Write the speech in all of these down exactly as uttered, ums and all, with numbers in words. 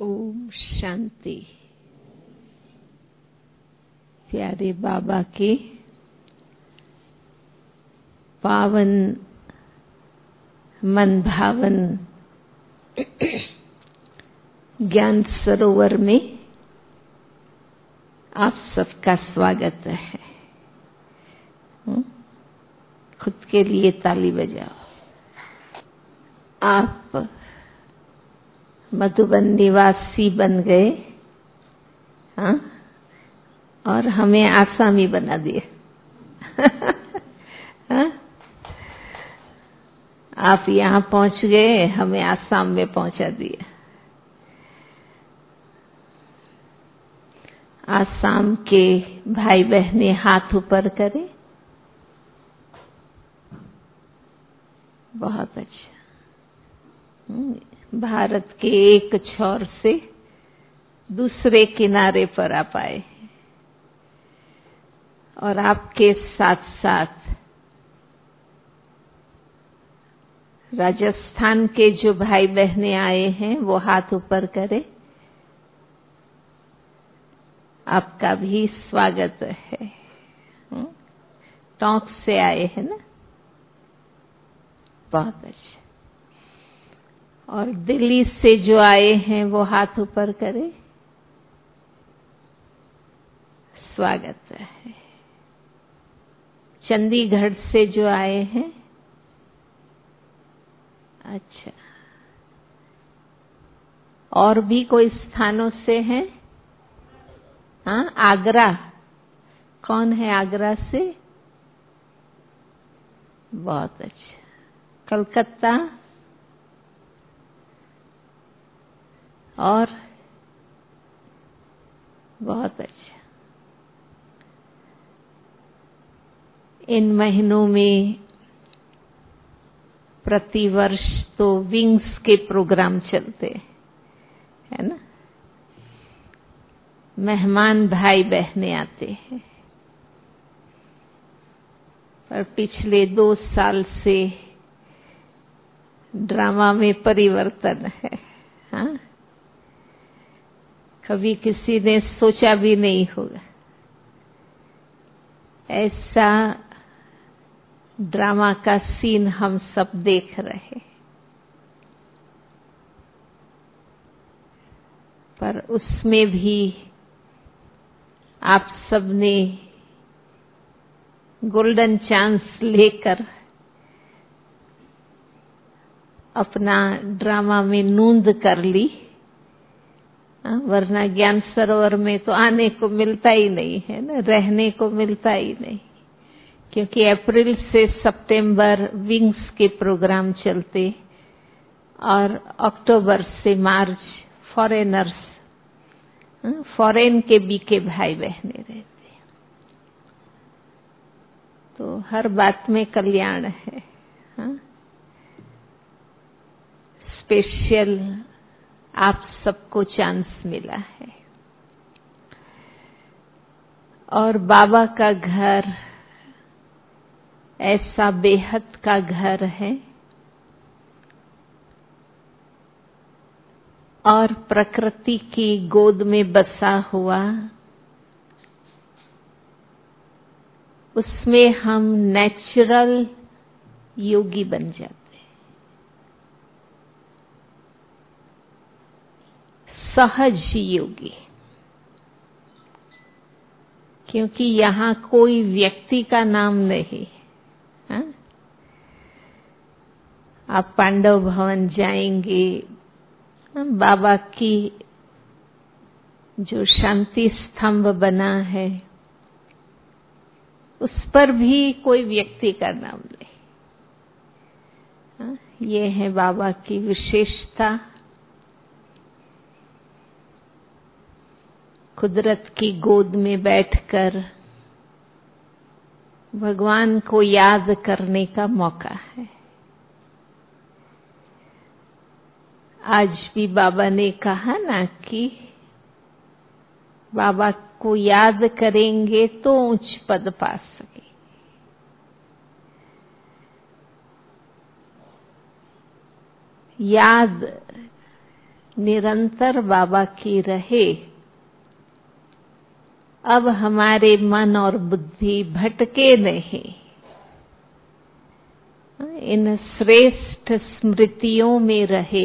ओम शांति। प्यारे बाबा के पावन मन भावन ज्ञान सरोवर में आप सबका स्वागत है। खुद के लिए ताली बजाओ। आप मधुबन निवासी बन गए, हाँ, और हमें आसामी बना दिए। हाँ? आप यहाँ पहुंच गए, हमें आसाम में पहुंचा दिया। आसाम के भाई बहनें हाथ ऊपर करें। बहुत अच्छा। भारत के एक छोर से दूसरे किनारे पर आप आए और आपके साथ साथ राजस्थान के जो भाई बहनें आए हैं वो हाथ ऊपर करें। आपका भी स्वागत है। टोंक से आए हैं ना, बहुत अच्छा। और दिल्ली से जो आए हैं वो हाथ ऊपर करें, स्वागत है। चंडीगढ़ से जो आए हैं, अच्छा। और भी कोई स्थानों से हैं? हाँ, आगरा। कौन है आगरा से? बहुत अच्छा। कलकत्ता और बहुत अच्छा। इन महीनों में प्रतिवर्ष तो विंग्स के प्रोग्राम चलते है ना। मेहमान भाई बहनें आते हैं, पर पिछले दो साल से ड्रामा में परिवर्तन है। हाँ? कभी किसी ने सोचा भी नहीं होगा ऐसा ड्रामा का सीन हम सब देख रहे हैं। पर उसमें भी आप सबने गोल्डन चांस लेकर अपना ड्रामा में नोंद कर ली, वरना ज्ञान सरोवर में तो आने को मिलता ही नहीं है ना, रहने को मिलता ही नहीं। क्योंकि अप्रैल से सितंबर विंग्स के प्रोग्राम चलते और अक्टूबर से मार्च फॉरेनर्स, फॉरेन के बीके भाई बहने रहते। तो हर बात में कल्याण है। हाँ? स्पेशल आप सबको चांस मिला है। और बाबा का घर ऐसा बेहद का घर है और प्रकृति की गोद में बसा हुआ, उसमें हम नेचुरल योगी बन जाते हैं, सहज योगी। क्योंकि यहाँ कोई व्यक्ति का नाम नहीं। हाँ? आप पांडव भवन जाएंगे, बाबा की जो शांति स्तंभ बना है उस पर भी कोई व्यक्ति का नाम नहीं। हाँ? ये है बाबा की विशेषता। कुदरत की गोद में बैठकर भगवान को याद करने का मौका है। आज भी बाबा ने कहा ना कि बाबा को याद करेंगे तो उच्च पद पा सके। याद निरंतर बाबा की रहे। अब हमारे मन और बुद्धि भटके नहीं, इन श्रेष्ठ स्मृतियों में रहे।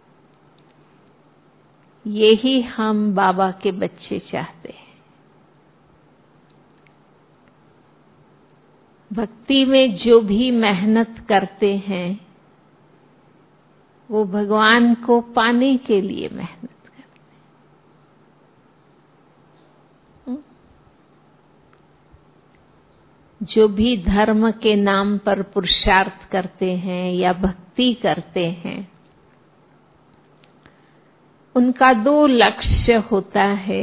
यही हम बाबा के बच्चे चाहते हैं। भक्ति में जो भी मेहनत करते हैं वो भगवान को पाने के लिए मेहनत करते हैं। जो भी धर्म के नाम पर पुरुषार्थ करते हैं या भक्ति करते हैं, उनका दो लक्ष्य होता है।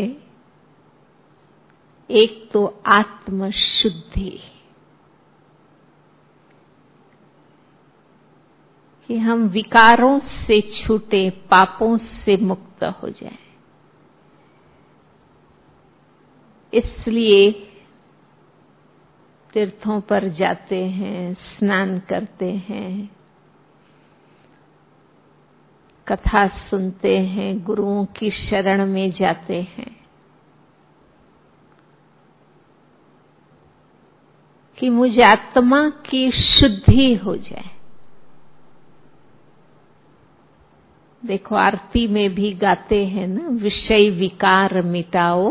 एक तो आत्म शुद्धि, कि हम विकारों से छूटे, पापों से मुक्त हो जाएं। इसलिए तीर्थों पर जाते हैं, स्नान करते हैं, कथा सुनते हैं, गुरुओं की शरण में जाते हैं, कि मुझ आत्मा की शुद्धि हो जाए। देखो आरती में भी गाते हैं ना, विषय विकार मिटाओ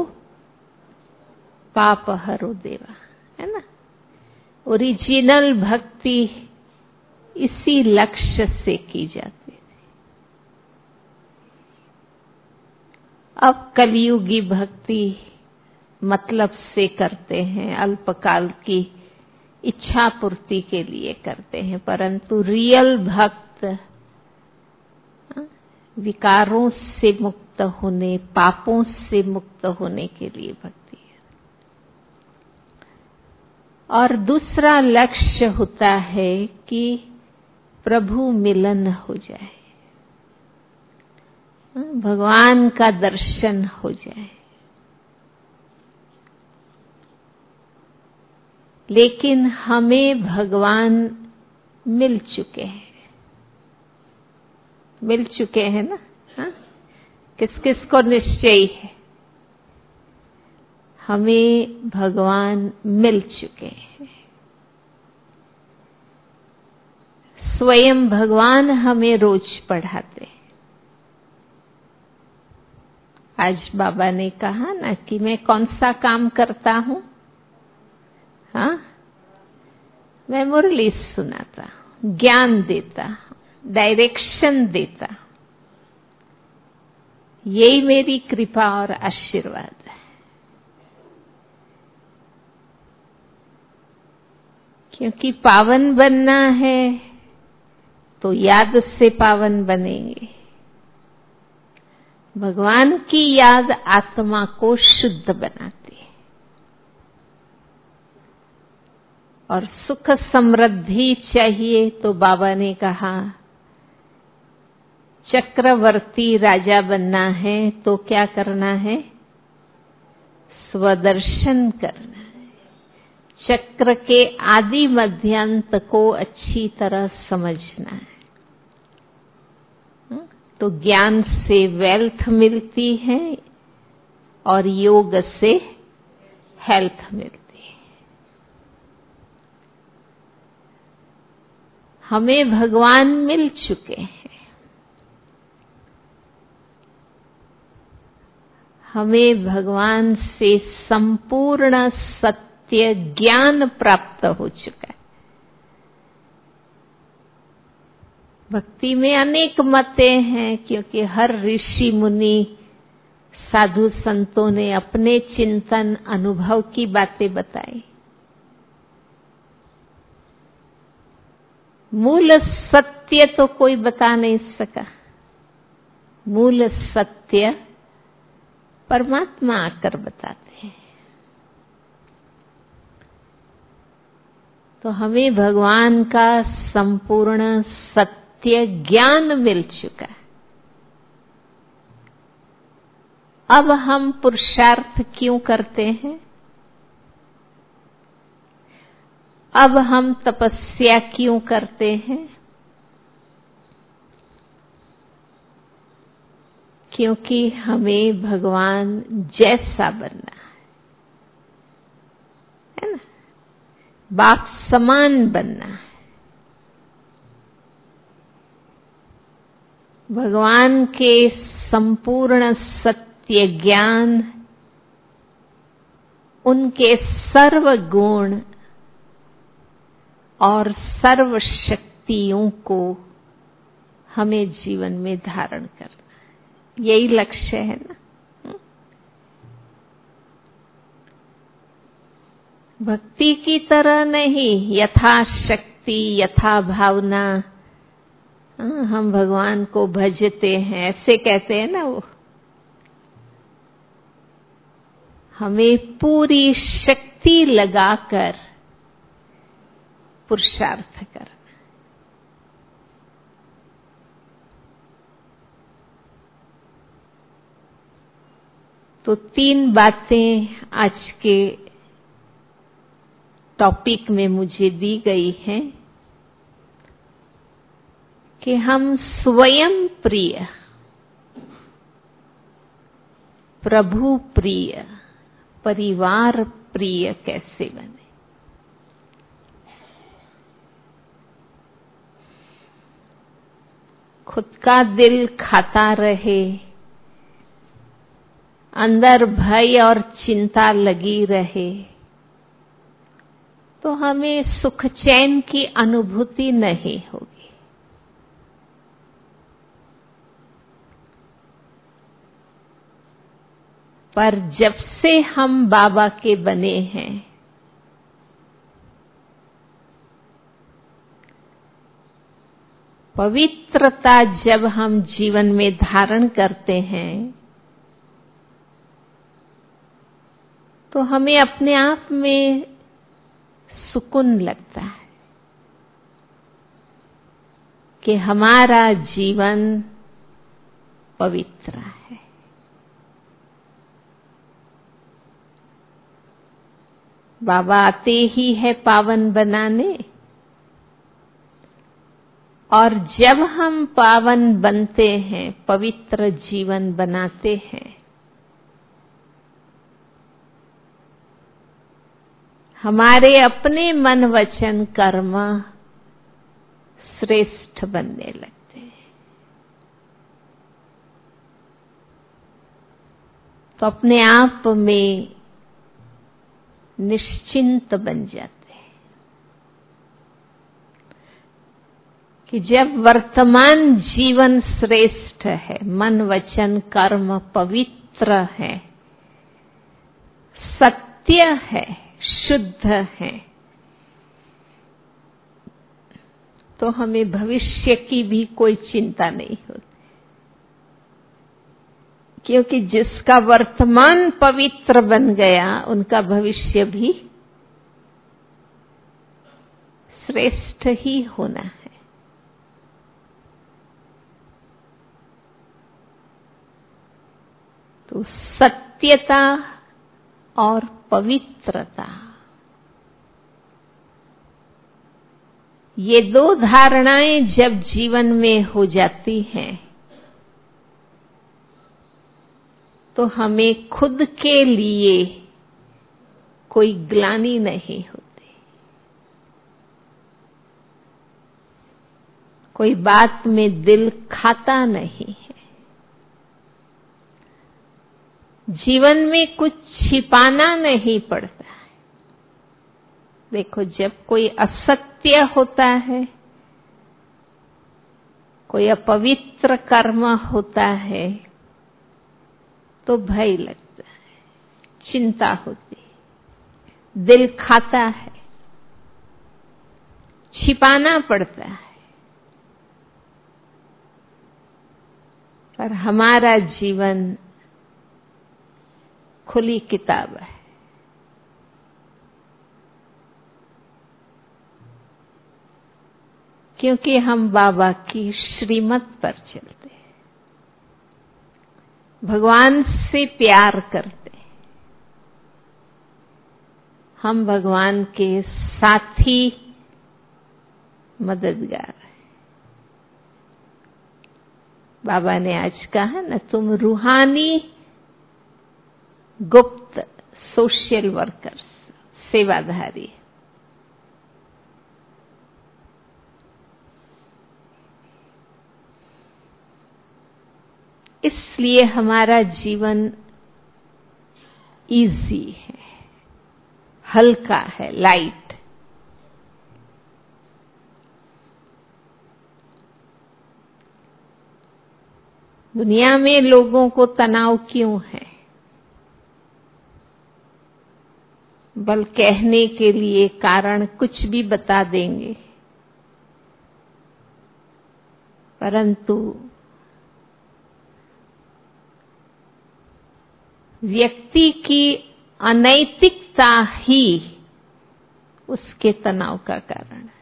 पाप हरो देवा, है ना। ओरिजिनल भक्ति इसी लक्ष्य से की जाती है। अब कलयुगी भक्ति मतलब से करते हैं, अल्पकाल की इच्छा पूर्ति के लिए करते हैं, परंतु रियल भक्त विकारों से मुक्त होने, पापों से मुक्त होने के लिए भक्ति है। और दूसरा लक्ष्य होता है कि प्रभु मिलन हो जाए, भगवान का दर्शन हो जाए। लेकिन हमें भगवान मिल चुके हैं, मिल चुके हैं ना। हाँ? किस किस को निश्चय है? हमें भगवान मिल चुके हैं। स्वयं भगवान हमें रोज पढ़ाते हैं। आज बाबा ने कहा ना कि मैं कौन सा काम करता हूं? हाँ, मैं मुरली सुनाता, ज्ञान देता, डायरेक्शन देता। यही मेरी कृपा और आशीर्वाद है। क्योंकि पावन बनना है तो याद से पावन बनेंगे। भगवान की याद आत्मा को शुद्ध बनाती है और सुख समृद्धि चाहिए तो बाबा ने कहा चक्रवर्ती राजा बनना है तो क्या करना है? स्वदर्शन करना है। चक्र के आदि मध्यांत को अच्छी तरह समझना है। तो ज्ञान से वेल्थ मिलती है और योग से हेल्थ मिलती है। हमें भगवान मिल चुके हैं। हमें भगवान से संपूर्ण सत्य ज्ञान प्राप्त हो चुका है। भक्ति में अनेक मतें हैं, क्योंकि हर ऋषि मुनि साधु संतों ने अपने चिंतन अनुभव की बातें बताई। मूल सत्य तो कोई बता नहीं सका। मूल सत्य परमात्मा आकर बताते हैं। तो हमें भगवान का संपूर्ण सत्य ज्ञान मिल चुका है। अब हम पुरुषार्थ क्यों करते हैं? अब हम तपस्या क्यों करते हैं? क्योंकि हमें भगवान जैसा बनना है ना, बाप समान बनना है। भगवान के संपूर्ण सत्य ज्ञान, उनके सर्व गुण और सर्व शक्तियों को हमें जीवन में धारण करना, यही लक्ष्य है ना। भक्ति की तरह नहीं, यथाशक्ति यथा भावना, हम भगवान को भजते हैं ऐसे कहते हैं ना वो। हमें पूरी शक्ति लगाकर पुरुषार्थ करना। तो तीन बातें आज के टॉपिक में मुझे दी गई हैं कि हम स्वयं प्रिय, प्रभु प्रिय, परिवार प्रिय कैसे बने। खुद का दिल खाता रहे, अंदर भय और चिंता लगी रहे, तो हमें सुख चैन की अनुभूति नहीं होगी। पर जब से हम बाबा के बने हैं, पवित्रता जब हम जीवन में धारण करते हैं, तो हमें अपने आप में सुकून लगता है कि हमारा जीवन पवित्र है। बाबा आते ही है पावन बनाने, और जब हम पावन बनते हैं, पवित्र जीवन बनाते हैं, हमारे अपने मन वचन कर्म श्रेष्ठ बनने लगते हैं। तो अपने आप में निश्चिंत बन जाते हैं कि जब वर्तमान जीवन श्रेष्ठ है, मन वचन कर्म पवित्र है, सत्य है, शुद्ध है, तो हमें भविष्य की भी कोई चिंता नहीं होती, क्योंकि जिसका वर्तमान पवित्र बन गया, उनका भविष्य भी श्रेष्ठ ही होना है। तो सत्यता और पवित्रता, ये दो धारणाएं जब जीवन में हो जाती हैं, तो हमें खुद के लिए कोई ग्लानि नहीं होती, कोई बात में दिल खाता नहीं है। जीवन में कुछ छिपाना नहीं पड़ता है। देखो, जब कोई असत्य होता है, कोई अपवित्र कर्म होता है, तो भय लगता है, चिंता होती है, दिल खाता है, छिपाना पड़ता है। पर हमारा जीवन खुली किताब है। क्योंकि हम बाबा की श्रीमत पर चलते हैं, भगवान से प्यार करते हैं, हम भगवान के साथी मददगार हैं। बाबा ने आज कहा ना, तुम रूहानी गुप्त सोशल वर्कर्स, सेवाधारी। इसलिए हमारा जीवन इजी है, हल्का है, लाइट। दुनिया में लोगों को तनाव क्यों है? बल कहने के लिए कारण कुछ भी बता देंगे, परंतु व्यक्ति की अनैतिकता ही उसके तनाव का कारण है।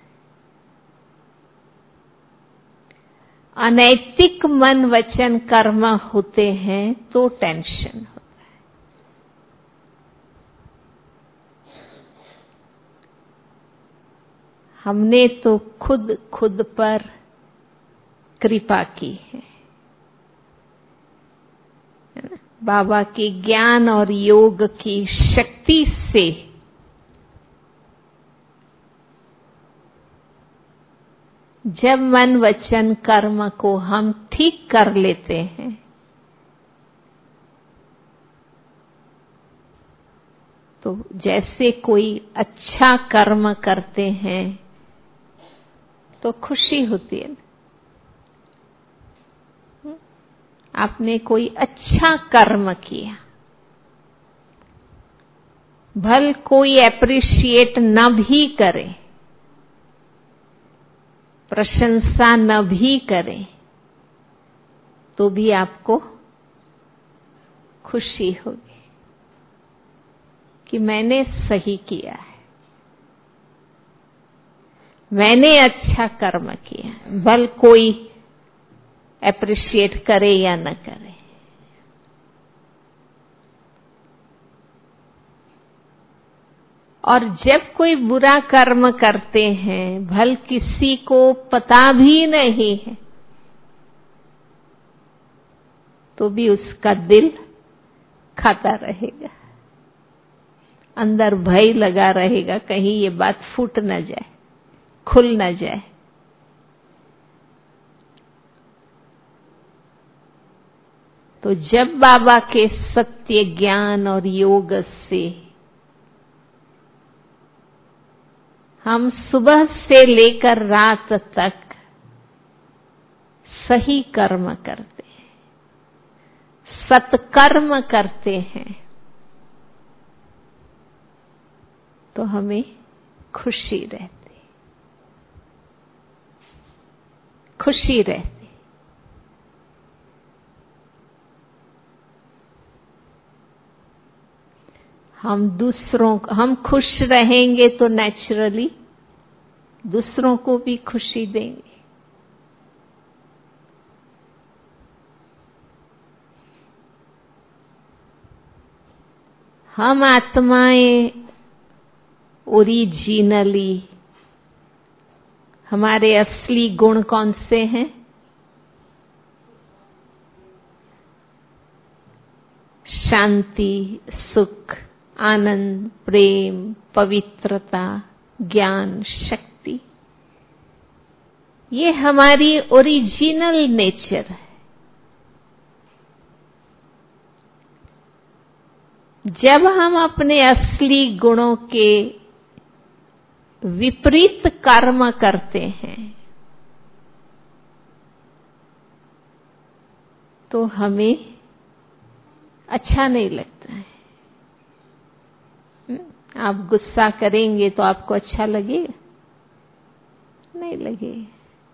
अनैतिक मन वचन कर्म होते हैं तो टेंशन होता है। हमने तो खुद खुद पर कृपा की है। बाबा के ज्ञान और योग की शक्ति से जब मन वचन कर्म को हम ठीक कर लेते हैं, तो जैसे कोई अच्छा कर्म करते हैं तो खुशी होती है। आपने कोई अच्छा कर्म किया, भल कोई एप्रिशिएट न भी करे, प्रशंसा न भी करे, तो भी आपको खुशी होगी कि मैंने सही किया है, मैंने अच्छा कर्म किया, भल कोई एप्रिशिएट करे या न करे। और जब कोई बुरा कर्म करते हैं, भल किसी को पता भी नहीं है, तो भी उसका दिल खाता रहेगा, अंदर भय लगा रहेगा, कहीं ये बात फूट न जाए, खुल न जाए। तो जब बाबा के सत्य ज्ञान और योग से हम सुबह से लेकर रात तक सही कर्म करते हैं, सत्कर्म करते हैं, तो हमें खुशी रहती, खुशी रहती। हम दूसरों हम खुश रहेंगे तो नेचुरली दूसरों को भी खुशी देंगे। हम आत्माएं ओरिजिनली, हमारे असली गुण कौन से हैं? शांति, सुख, आनंद, प्रेम, पवित्रता, ज्ञान, शक्ति। ये हमारी ओरिजिनल नेचर है। जब हम अपने असली गुणों के विपरीत कर्म करते हैं, तो हमें अच्छा नहीं लगता है। आप गुस्सा करेंगे तो आपको अच्छा लगेगा? नहीं लगेगा।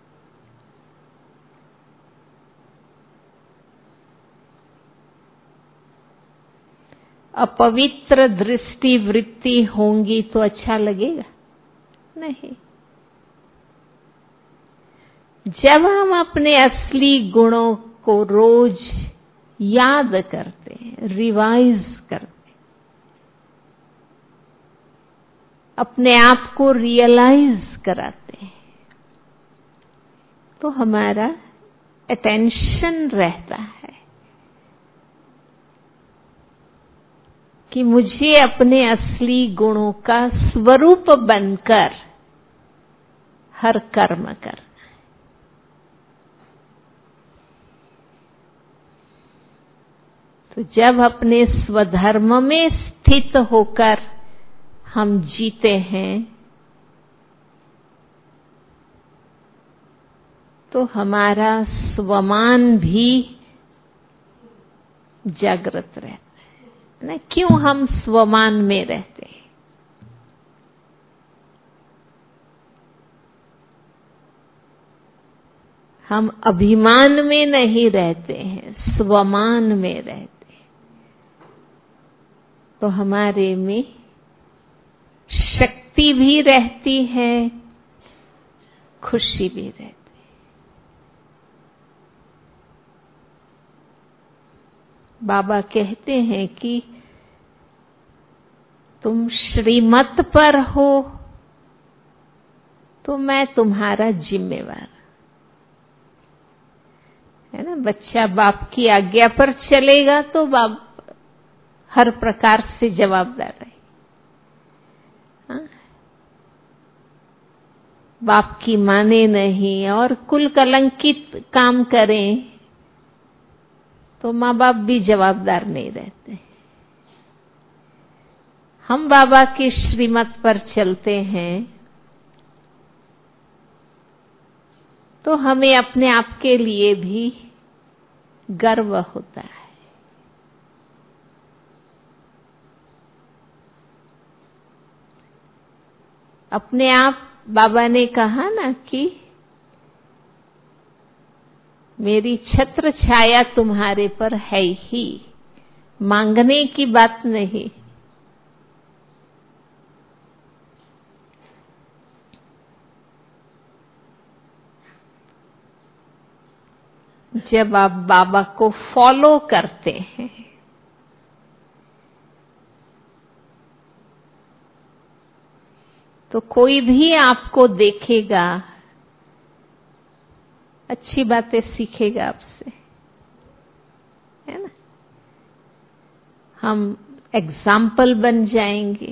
अपवित्र दृष्टि वृत्ति होंगी तो अच्छा लगेगा? नहीं। जब हम अपने असली गुणों को रोज याद करते हैं, रिवाइज करते हैं, अपने आप को रियलाइज कराते हैं, तो हमारा अटेंशन रहता है कि मुझे अपने असली गुणों का स्वरूप बनकर हर कर्म करना। तो जब अपने स्वधर्म में स्थित होकर हम जीते हैं तो हमारा स्वमान भी जागृत रहता है ना। क्यों हम स्वमान में रहते हैं? हम अभिमान में नहीं रहते हैं, स्वमान में रहते हैं। तो हमारे में शक्ति भी रहती है, खुशी भी रहती है। बाबा कहते हैं कि तुम श्रीमत पर हो तो मैं तुम्हारा जिम्मेवार, है ना। बच्चा बाप की आज्ञा पर चलेगा तो बाप हर प्रकार से जवाबदार है। हाँ? बाप की माने नहीं और कुल कलंकित काम करें तो माँ बाप भी जवाबदार नहीं रहते। हम बाबा की श्रीमत पर चलते हैं तो हमें अपने आप के लिए भी गर्व होता है। अपने आप बाबा ने कहा ना कि मेरी छत्र छाया तुम्हारे पर है ही, मांगने की बात नहीं। जब आप बाबा को फॉलो करते हैं तो कोई भी आपको देखेगा, अच्छी बातें सीखेगा आपसे, है ना। हम एग्जाम्पल बन जाएंगे।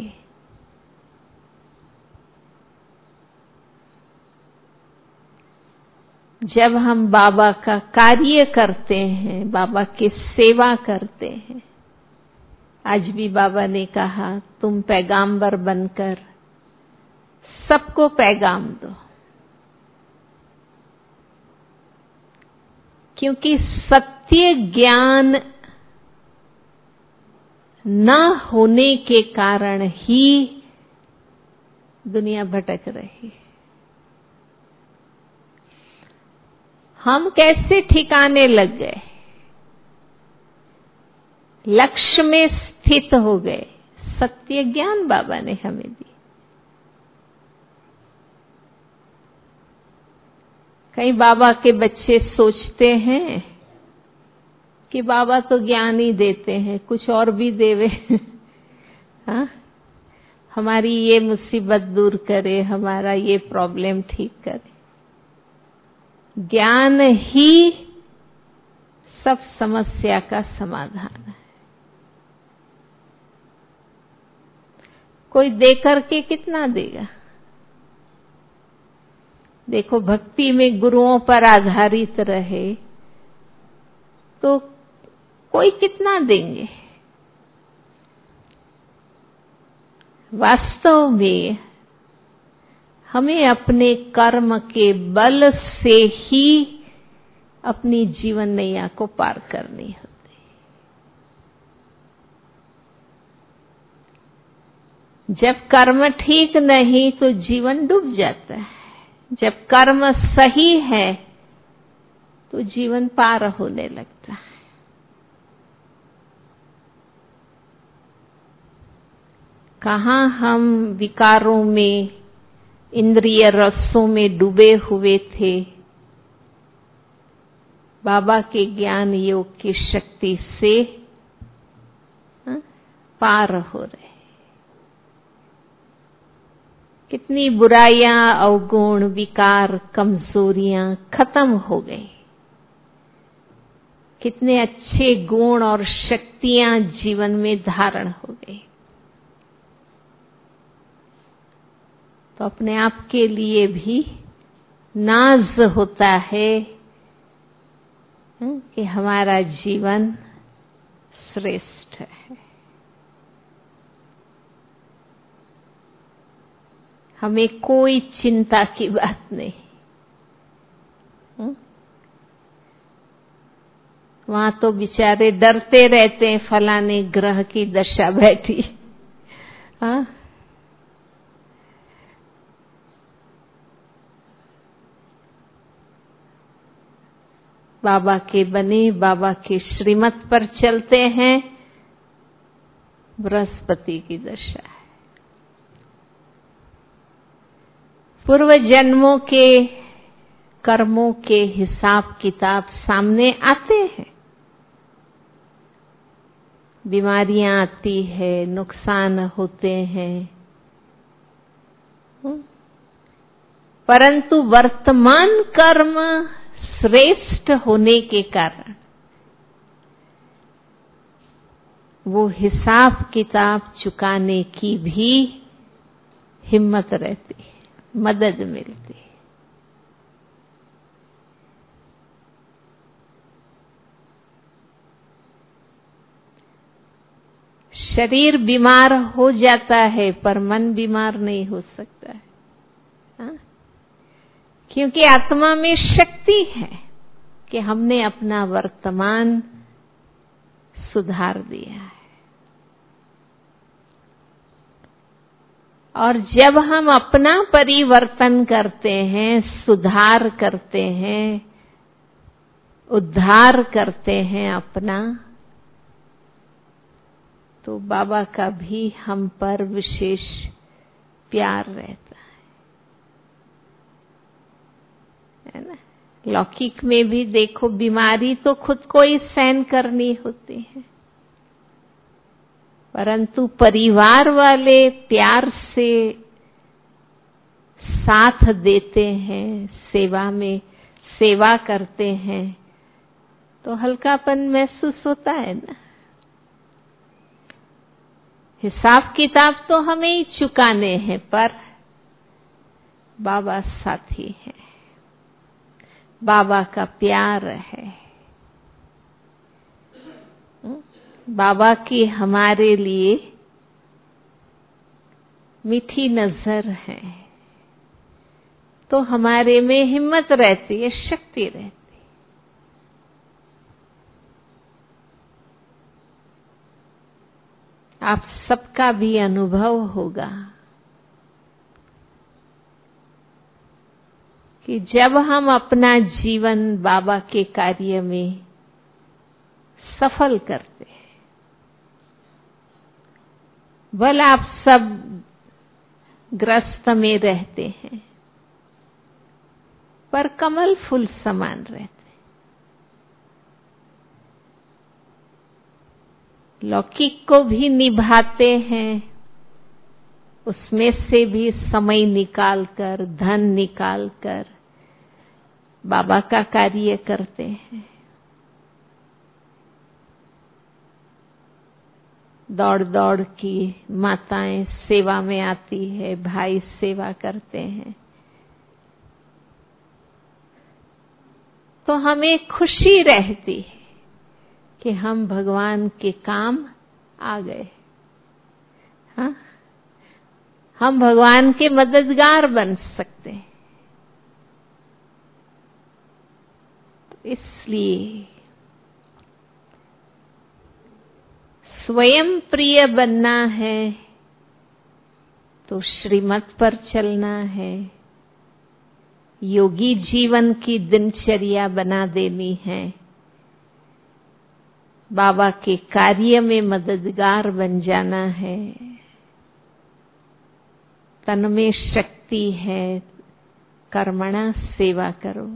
जब हम बाबा का कार्य करते हैं, बाबा की सेवा करते हैं, आज भी बाबा ने कहा तुम पैगाम्बर बनकर सबको पैगाम दो, क्योंकि सत्य ज्ञान न होने के कारण ही दुनिया भटक रही है। हम कैसे ठिकाने लग गए, लक्ष्य में स्थित हो गए। सत्य ज्ञान बाबा ने हमें दी। कई बाबा के बच्चे सोचते हैं कि बाबा तो ज्ञान ही देते हैं, कुछ और भी देवे। हाँ? हमारी ये मुसीबत दूर करे, हमारा ये प्रॉब्लम ठीक करे। ज्ञान ही सब समस्या का समाधान है। कोई दे करके कितना देगा? देखो, भक्ति में गुरुओं पर आधारित रहे तो कोई कितना देंगे? वास्तव में हमें अपने कर्म के बल से ही अपनी जीवन नैया को पार करनी होती। जब कर्म ठीक नहीं तो जीवन डूब जाता है। जब कर्म सही है तो जीवन पार होने लगता है। कहाँ हम विकारों में, इंद्रिय रसों में डूबे हुए थे, बाबा के ज्ञान योग की शक्ति से हा? पार हो रहे। कितनी बुराइयां, अवगुण, विकार, कमजोरियां खत्म हो गई। कितने अच्छे गुण और शक्तियां जीवन में धारण हो गई। तो अपने आप के लिए भी नाज होता है कि हमारा जीवन श्रेष्ठ है। हमें कोई चिंता की बात नहीं। वहां तो बेचारे डरते रहते हैं, फलाने ग्रह की दशा बैठी। हाँ, बाबा के बने, बाबा के श्रीमत पर चलते हैं, बृहस्पति की दशा है। पूर्व जन्मों के कर्मों के हिसाब किताब सामने आते हैं। बीमारियां आती है, नुकसान होते हैं, परंतु वर्तमान कर्म श्रेष्ठ होने के कारण वो हिसाब किताब चुकाने की भी हिम्मत रहती है, मदद मिलती है। शरीर बीमार हो जाता है पर मन बीमार नहीं हो सकता है। हाँ? क्योंकि आत्मा में शक्ति है कि हमने अपना वर्तमान सुधार दिया है। और जब हम अपना परिवर्तन करते हैं, सुधार करते हैं, उद्धार करते हैं अपना, तो बाबा का भी हम पर विशेष प्यार रहता है, है ना। लौकिक में भी देखो, बीमारी तो खुद को ही सहन करनी होती है, परंतु परिवार वाले प्यार से साथ देते हैं, सेवा में सेवा करते हैं, तो हल्कापन महसूस होता है ना। हिसाब किताब तो हमें ही चुकाने हैं, पर बाबा साथी है, बाबा का प्यार है, बाबा की हमारे लिए मीठी नजर है, तो हमारे में हिम्मत रहती है, शक्ति रहती है। आप सबका भी अनुभव होगा कि जब हम अपना जीवन बाबा के कार्य में सफल करते हैं, भले आप सब ग्रस्त में रहते हैं, पर कमल फूल समान रहते हैं। लौकिक को भी निभाते हैं, उसमें से भी समय निकालकर, धन निकालकर बाबा का कार्य करते हैं। दौड़ दौड़ की माताएं सेवा में आती है, भाई सेवा करते हैं, तो हमें खुशी रहती है कि हम भगवान के काम आ गए। हाँ, हम भगवान के मददगार बन सकते हैं। तो इसलिए स्वयं प्रिय बनना है तो श्रीमत पर चलना है, योगी जीवन की दिनचर्या बना देनी है, बाबा के कार्य में मददगार बन जाना है। तन में शक्ति है, कर्मणा सेवा करो।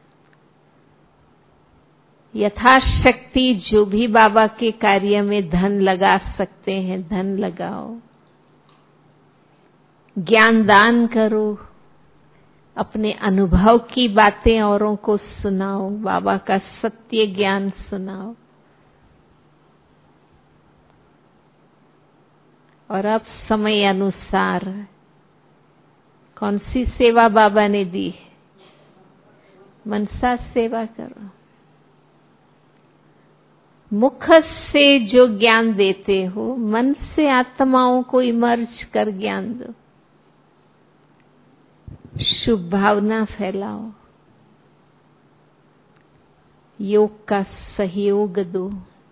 यथाशक्ति जो भी बाबा के कार्य में धन लगा सकते हैं, धन लगाओ, ज्ञान दान करो, अपने अनुभव की बातें औरों को सुनाओ, बाबा का सत्य ज्ञान सुनाओ। और अब समय अनुसार कौन सी सेवा बाबा ने दी? मनसा सेवा करो। मुख से जो ज्ञान देते हो, मन से आत्माओं को इमर्ज कर ज्ञान दो। शुभ भावना फैलाओ, योग का सहयोग दो।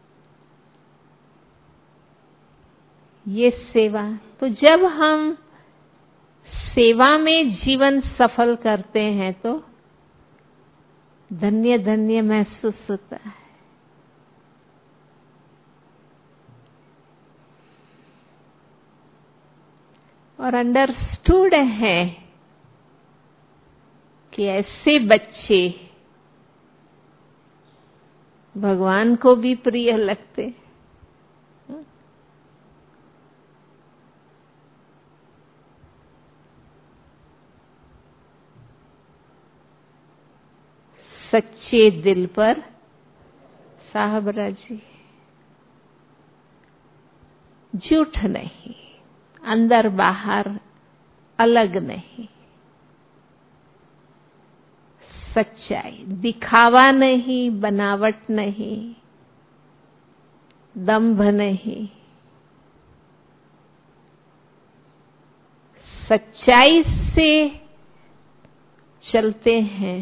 ये सेवा। तो जब हम सेवा में जीवन सफल करते हैं तो धन्य धन्य महसूस होता है। और अंडरस्टूड है कि ऐसे बच्चे भगवान को भी प्रिय लगते। सच्चे दिल पर साहब राजी, झूठ नहीं, अंदर बाहर अलग नहीं, सच्चाई, दिखावा नहीं, बनावट नहीं, दंभ नहीं, सच्चाई से चलते हैं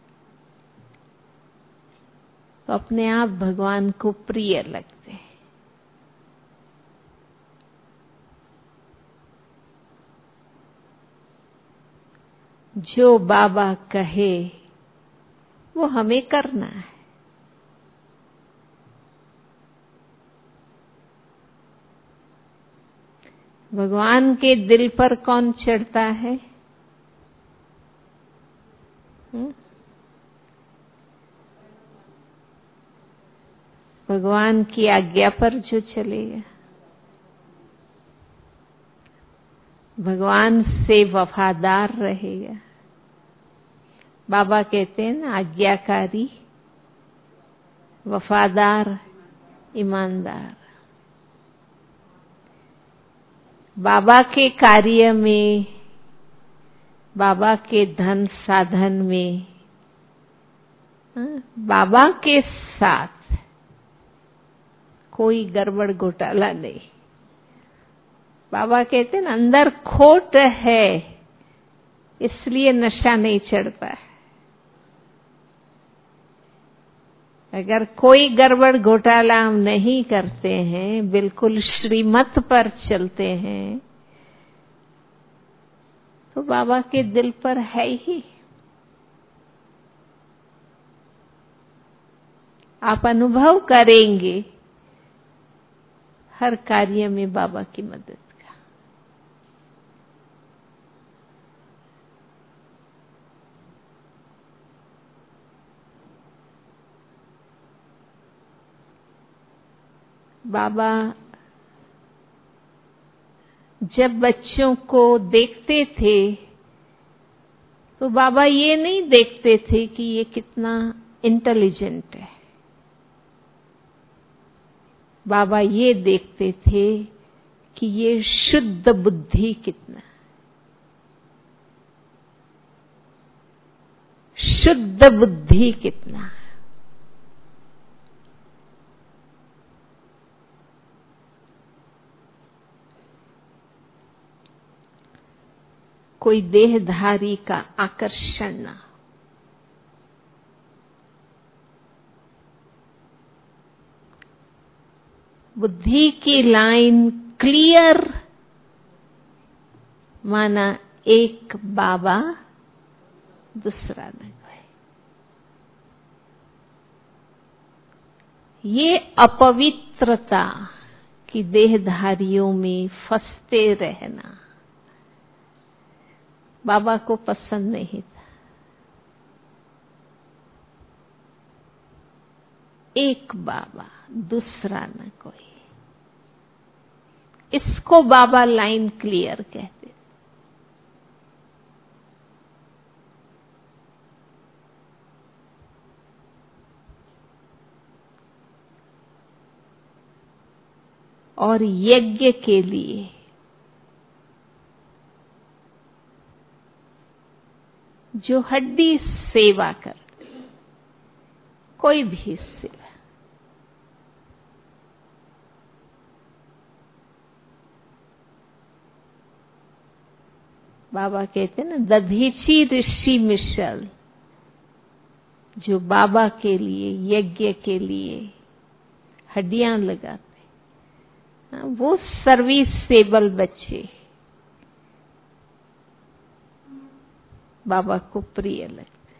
तो अपने आप भगवान को प्रिय लगते हैं। जो बाबा कहे वो हमें करना है। भगवान के दिल पर कौन चढ़ता है? हुँ? भगवान की आज्ञा पर जो चलेगा, भगवान से वफादार रहेगा। बाबा कहते हैं ना, आज्ञाकारी, वफादार, ईमानदार। बाबा के कार्य में, बाबा के धन साधन में, बाबा के साथ कोई गड़बड़ घोटाला नहीं। बाबा कहते हैं ना, अंदर खोट है इसलिए नशा नहीं चढ़ता है। अगर कोई गड़बड़ घोटाला हम नहीं करते हैं, बिल्कुल श्रीमत पर चलते हैं, तो बाबा के दिल पर है ही। आप अनुभव करेंगे हर कार्य में बाबा की मदद का। बाबा जब बच्चों को देखते थे तो बाबा ये नहीं देखते थे कि ये कितना इंटेलिजेंट है। बाबा ये देखते थे कि ये शुद्ध बुद्धि कितना, शुद्ध बुद्धि कितना। कोई देहधारी का आकर्षण ना, बुद्धि की लाइन क्लियर, माना एक बाबा दूसरा न कोई। ये अपवित्रता की देहधारियों में फंसते रहना बाबा को पसंद नहीं था। एक बाबा दूसरा न कोई, इसको बाबा लाइन क्लियर कहते। और यज्ञ के लिए जो हड्डी सेवा करते, कोई भी सेवा, बाबा कहते हैं ना, दधीची ऋषि मिशल, जो बाबा के लिए, यज्ञ के लिए हड्डियां लगाते, वो सर्विसेबल बच्चे बाबा को प्रिय लगते।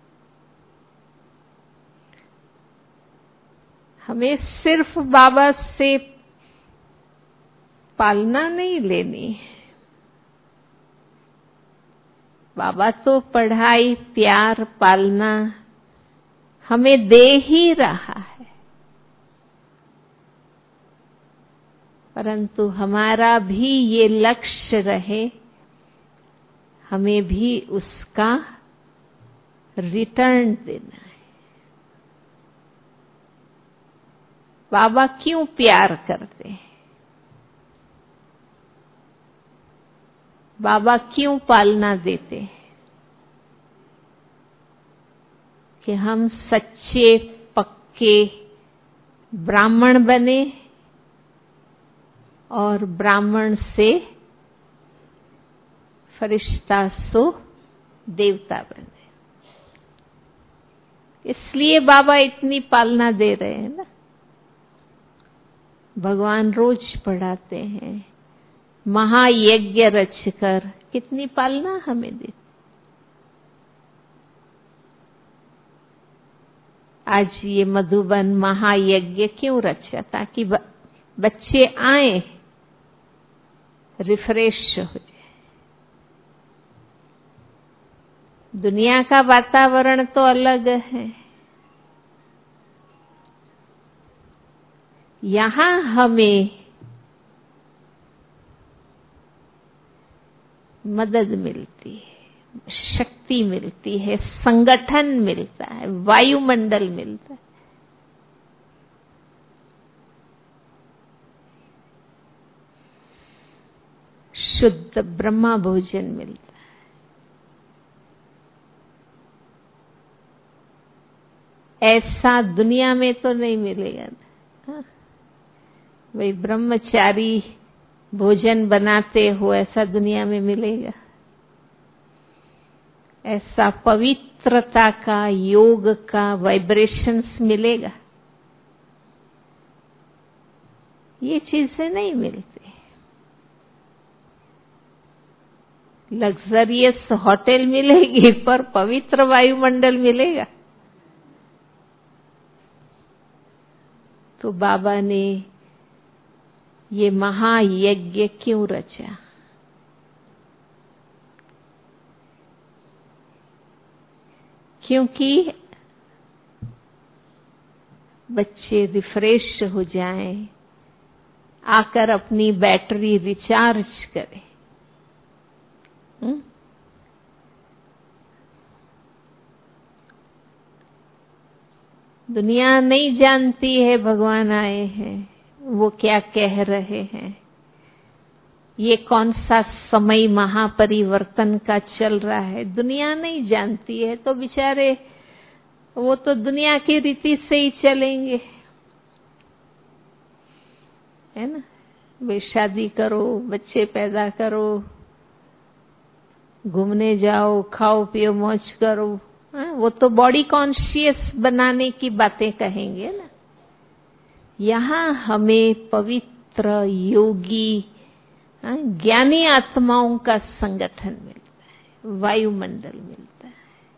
हमें सिर्फ बाबा से पालना नहीं लेनी है, बाबा तो पढ़ाई, प्यार, पालना हमें दे ही रहा है, परंतु हमारा भी ये लक्ष्य रहे, हमें भी उसका रिटर्न देना है। बाबा क्यों प्यार करते हैं, बाबा क्यों पालना देते हैं? कि हम सच्चे पक्के ब्राह्मण बने और ब्राह्मण से फरिश्ता सो देवता बने। इसलिए बाबा इतनी पालना दे रहे हैं ना। भगवान रोज पढ़ाते हैं, महायज्ञ रचकर कितनी पालना हमें देते। आज ये मधुबन महायज्ञ क्यों रचा? ताकि बच्चे आए, रिफ्रेश हो जाए। दुनिया का वातावरण तो अलग है, यहां हमें मदद मिलती है, शक्ति मिलती है, संगठन मिलता है, वायुमंडल मिलता है। शुद्ध ब्रह्मा भोजन मिलता है। ऐसा दुनिया में तो नहीं मिलेगा ना। भाई ब्रह्मचारी भोजन बनाते हो, ऐसा दुनिया में मिलेगा? ऐसा पवित्रता का, योग का वाइब्रेशंस मिलेगा? ये चीजें नहीं मिलती। लग्जरियस होटल मिलेगी, पर पवित्र वायुमंडल मिलेगा? तो बाबा ने ये महायज्ञ क्यों रचा? क्योंकि बच्चे रिफ्रेश हो जाएं, आकर अपनी बैटरी रिचार्ज करें। हुँ? दुनिया नहीं जानती है भगवान आए हैं, वो क्या कह रहे हैं, ये कौन सा समय महापरिवर्तन का चल रहा है, दुनिया नहीं जानती है। तो बेचारे वो तो दुनिया की रीति से ही चलेंगे, है ना। वे शादी करो, बच्चे पैदा करो, घूमने जाओ, खाओ पियो मौज करो, हाँ, वो तो बॉडी कॉन्शियस बनाने की बातें कहेंगे ना। यहाँ हमें पवित्र योगी ज्ञानी आत्माओं का संगठन मिलता है, वायुमंडल मिलता है,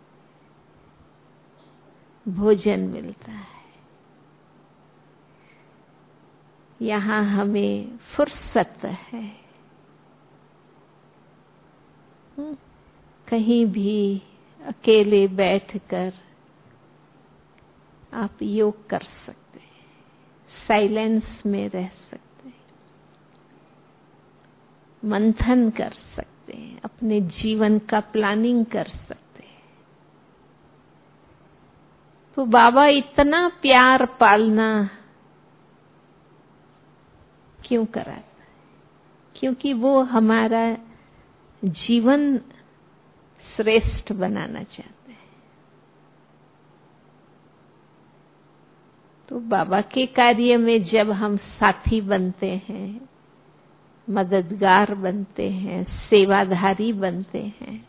भोजन मिलता है। यहाँ हमें फुर्सत है, कहीं भी अकेले बैठकर आप योग कर सकते हैं, साइलेंस में रह सकते हैं, मंथन कर सकते हैं, अपने जीवन का प्लानिंग कर सकते हैं। तो बाबा इतना प्यार पालना क्यों कराता? क्योंकि वो हमारा जीवन श्रेष्ठ बनाना चाहते हैं। तो बाबा के कार्य में जब हम साथी बनते हैं, मददगार बनते हैं, सेवाधारी बनते हैं,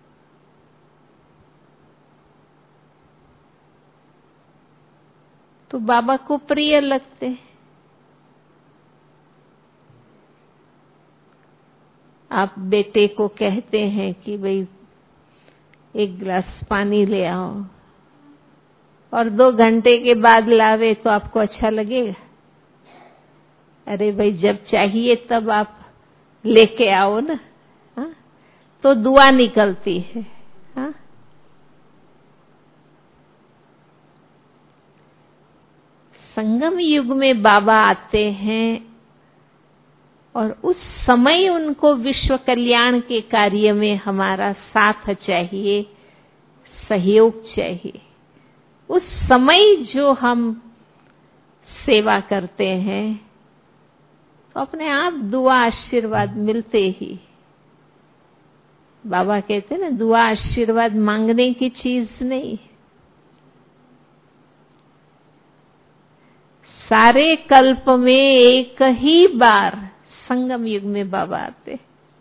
तो बाबा को प्रिय लगते हैं। आप बेटे को कहते हैं कि भाई एक गिलास पानी ले आओ, और दो घंटे के बाद लावे तो आपको अच्छा लगेगा? अरे भाई जब चाहिए तब आप लेके आओ ना। हा? तो दुआ निकलती है। हा? संगम युग में बाबा आते हैं और उस समय उनको विश्व कल्याण के कार्य में हमारा साथ चाहिए, सहयोग चाहिए। उस समय जो हम सेवा करते हैं तो अपने आप दुआ आशीर्वाद मिलते ही। बाबा कहते हैं ना, दुआ आशीर्वाद मांगने की चीज नहीं। सारे कल्प में एक ही बार संगम युग में बाबा आते,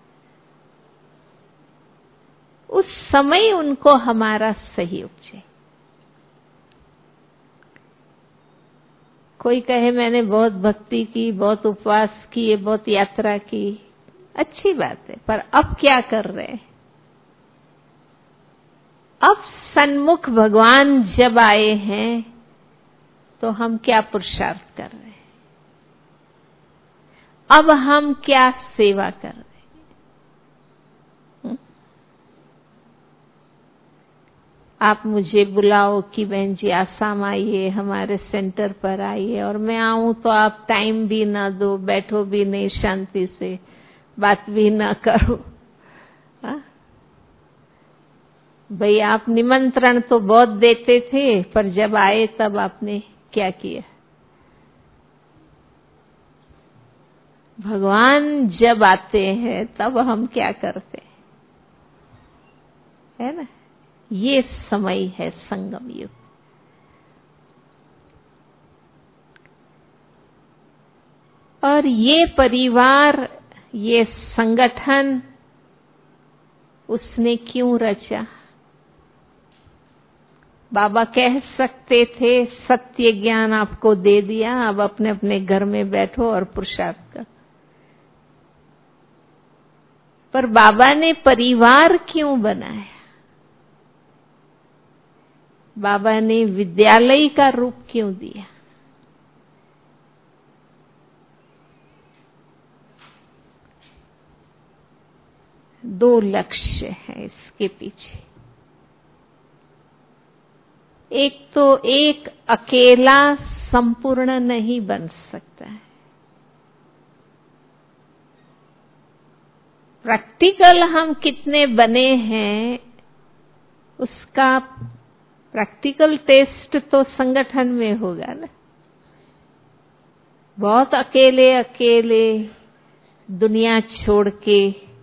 उस समय उनको हमारा सहयोग चाहिए। कोई कहे मैंने बहुत भक्ति की, बहुत उपवास किए, बहुत यात्रा की, अच्छी बात है, पर अब क्या कर रहे हैं? अब सन्मुख भगवान जब आए हैं तो हम क्या पुरुषार्थ कर रहे हैं? अब हम क्या सेवा कर रहे हैं? आप मुझे बुलाओ कि बहन जी आसाम आइए, हमारे सेंटर पर आइए, और मैं आऊं तो आप टाइम भी ना दो, बैठो भी नहीं शांति से, बात भी ना करो। हा? भाई आप निमंत्रण तो बहुत देते थे, पर जब आए तब आपने क्या किया? भगवान जब आते हैं तब हम क्या करते हैं? है ना? ये समय है संगम युग। और ये परिवार, ये संगठन उसने क्यों रचा? बाबा कह सकते थे सत्य ज्ञान आपको दे दिया, अब अपने अपने घर में बैठो और पुरुषार्थ करो। पर बाबा ने परिवार क्यों बनाया? बाबा ने विद्यालय का रूप क्यों दिया? दो लक्ष्य हैं इसके पीछे। एक तो एक अकेला संपूर्ण नहीं बन सकता है। प्रैक्टिकल हम कितने बने हैं उसका प्रैक्टिकल टेस्ट तो संगठन में होगा ना। बहुत अकेले अकेले दुनिया छोड़ के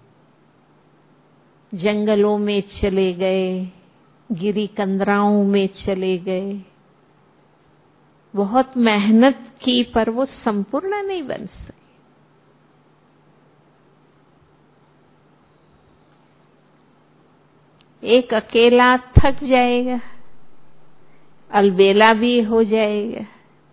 जंगलों में चले गए, गिरी कंदराओं में चले गए, बहुत मेहनत की, पर वो संपूर्ण नहीं बन सके। एक अकेला थक जाएगा, अलबेला भी हो जाएगा।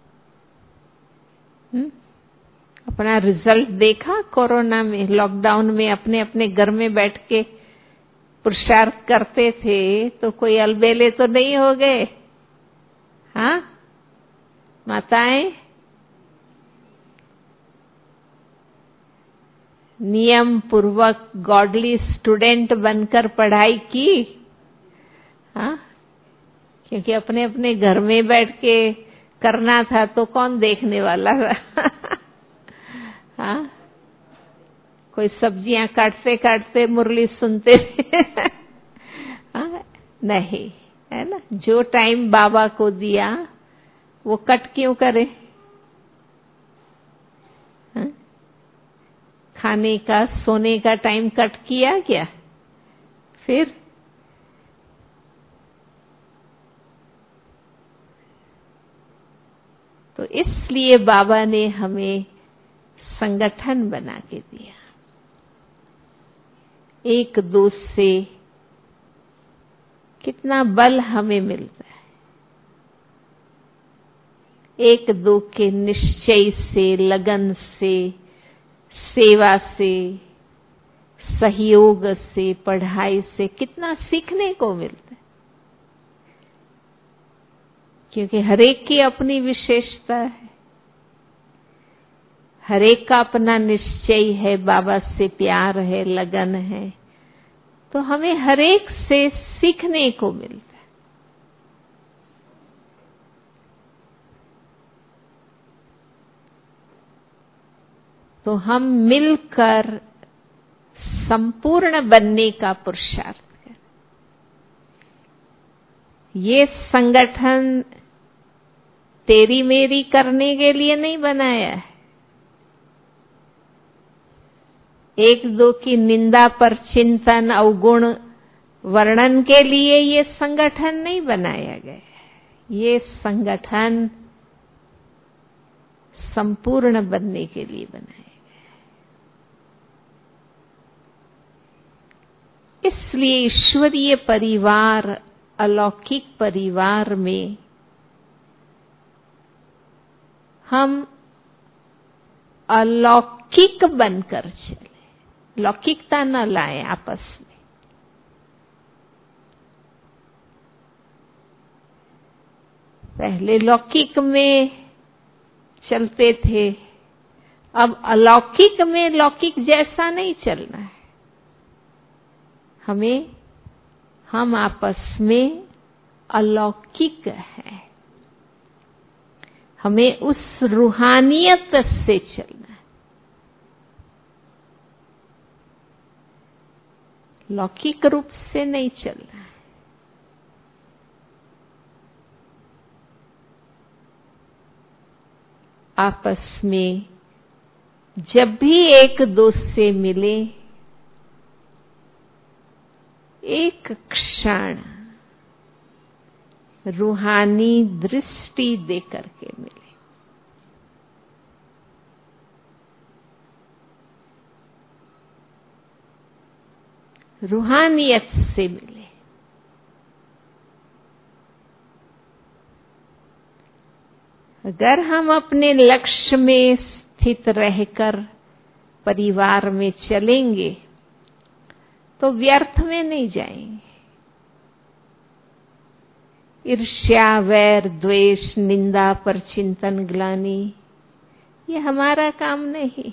हुँ? अपना रिजल्ट देखा कोरोना में, लॉकडाउन में अपने अपने घर में बैठ के पुरुषार्थ करते थे तो कोई अलबेले तो नहीं हो गए? हाँ माताएं, नियम पूर्वक गॉडली स्टूडेंट बनकर पढ़ाई की। हाँ, क्योंकि अपने अपने घर में बैठ के करना था तो कौन देखने वाला था? हाँ, कोई सब्जियां काटते काटते मुरली सुनते थे। हाँ, नहीं, है ना? जो टाइम बाबा को दिया वो कट क्यों करे? हाँ? खाने का, सोने का टाइम कट किया क्या? फिर तो इसलिए बाबा ने हमें संगठन बना के दिया। एक दो से कितना बल हमें मिलता है, एक दो के निश्चय से, लगन से, सेवा से, सहयोग से, पढ़ाई से कितना सीखने को मिलता है। क्योंकि हरेक की अपनी विशेषता है, हरेक का अपना निश्चय है, बाबा से प्यार है, लगन है, तो हमें हरेक से सीखने को मिलता है। तो हम मिलकर संपूर्ण बनने का पुरुषार्थ करें। ये संगठन तेरी मेरी करने के लिए नहीं बनाया है, एक दो की निंदा पर चिंतन, अवगुण वर्णन के लिए ये संगठन नहीं बनाया गया है। ये संगठन संपूर्ण बनने के लिए बनाया गया है। इसलिए ईश्वरीय परिवार, अलौकिक परिवार में हम अलौकिक बनकर चले, लौकिकता न लाएं आपस में। पहले लौकिक में चलते थे, अब अलौकिक में लौकिक जैसा नहीं चलना है हमें। हम आपस में अलौकिक हैं, हमें उस रूहानियत से चलना है, लौकिक रूप से नहीं चलना है। आपस में जब भी एक दो से मिले, एक क्षण रूहानी दृष्टि देकर के मिले। रूहानियत से मिले। अगर हम अपने लक्ष्य में स्थित रहकर परिवार में चलेंगे तो व्यर्थ में नहीं जाएंगे। ईर्ष्या, वैर, द्वेष, निंदा पर चिंतन, ग्लानि, ये हमारा काम नहीं।